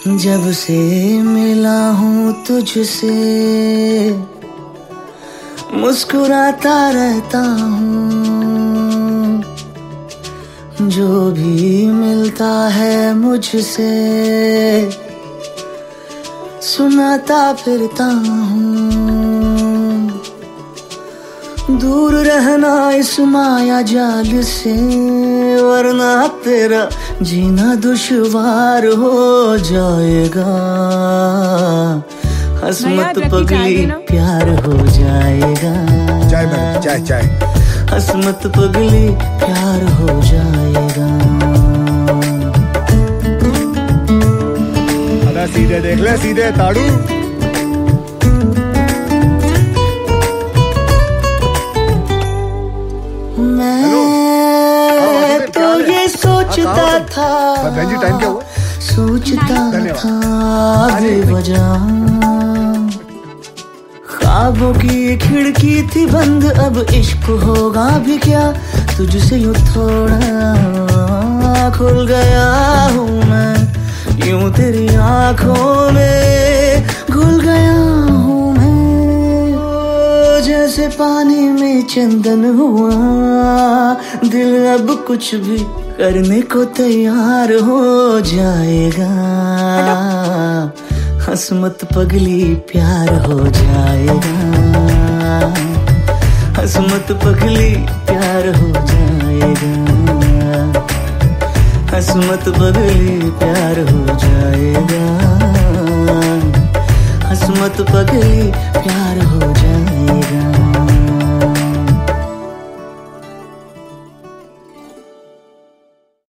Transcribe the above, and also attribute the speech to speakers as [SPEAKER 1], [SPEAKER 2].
[SPEAKER 1] जब से मिला हूँ तुझसे मुस्कुराता रहता हूँ, जो भी मिलता है मुझसे सुनाता फिरता हूँ। दूर रहना इस माया जाल से, वरना तेरा जीना दुश्वार हो जाएगा। हसमत पगली प्यार हो जाएगा।
[SPEAKER 2] चाय मैडम, चाय चाय।
[SPEAKER 1] हसमत पगली प्यार हो जाएगा।
[SPEAKER 2] अरे सीधे देख ले, सीधे ताड़ू।
[SPEAKER 1] मैं तो ये सोचता था,
[SPEAKER 2] बहन जी टाइम क्या हुआ?
[SPEAKER 1] सोचता था बेवजह, ख्वाबों की खिड़की थी बंद, अब इश्क होगा भी क्या। तुझसे यूं थोड़ा खुल गया हूँ मैं, यूं तेरी आंखों में घुल गया हूँ मैं। जैसे पानी में चंदन हुआ, दिल अब कुछ भी करने को तैयार हो जाएगा। हसमत पगली प्यार हो जाएगा। हसमत पगली प्यार हो जाएगा। हसमत पगली प्यार हो जाएगा। हसमत पगली प्यार हो जाएगा।